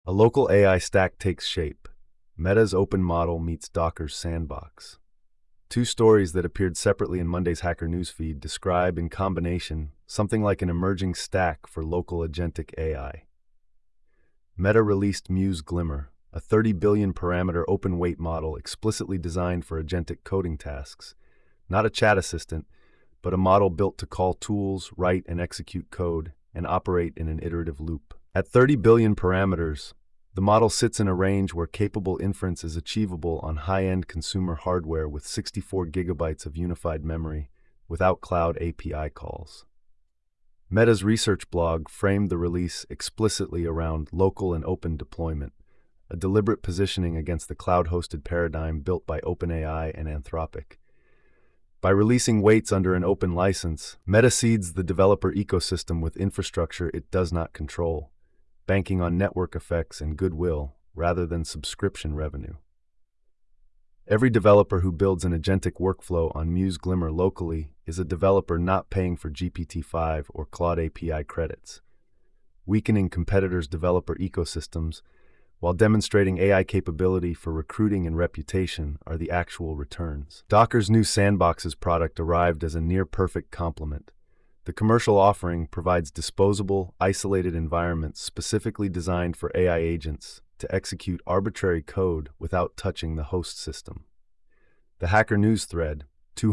A local AI stack takes shape. Meta's open model meets Docker's sandbox. Two stories that appeared separately in Monday's Hacker News feed describe, in combination, something like an emerging stack for local agentic AI. Meta released Muse Glimmer, a 30 billion parameter open-weight model explicitly designed for agentic coding tasks. Not a chat assistant, but a model built to call tools, write and execute code, and operate in an iterative loop. At 30 billion parameters, the model sits in a range where capable inference is achievable on high-end consumer hardware with 64 gigabytes of unified memory, without cloud API calls. Meta's research blog framed the release explicitly around local and open deployment, a deliberate positioning against the cloud-hosted paradigm built by OpenAI and Anthropic. By releasing weights under an open license, Meta seeds the developer ecosystem with infrastructure it does not control, banking on network effects and goodwill rather than subscription revenue. Every developer who builds an agentic workflow on Muse Glimmer locally is a developer not paying for GPT-5 or Claude API credits, weakening competitors' developer ecosystems while demonstrating AI capability for recruiting and reputation are the actual returns. Docker's new Sandboxes product arrived as a near-perfect complement. The commercial offering provides disposable, isolated environments specifically designed for AI agents to execute arbitrary code without touching the host system. The Hacker News thread,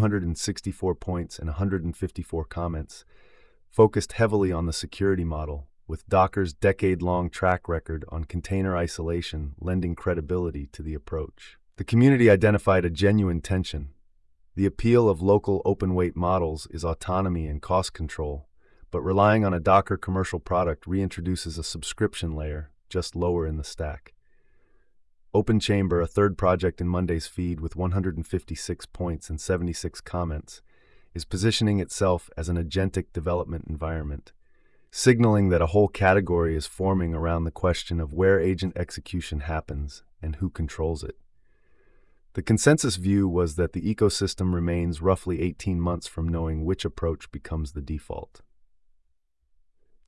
264 points and 154 comments, focused heavily on the security model, with Docker's decade-long track record on container isolation lending credibility to the approach. The community identified a genuine tension. The appeal of local open-weight models is autonomy and cost control, but relying on a Docker commercial product reintroduces a subscription layer just lower in the stack. OpenChamber, a third project in Monday's feed with 156 points and 76 comments, is positioning itself as an agentic development environment, signaling that a whole category is forming around the question of where agent execution happens and who controls it. The consensus view was that the ecosystem remains roughly 18 months from knowing which approach becomes the default.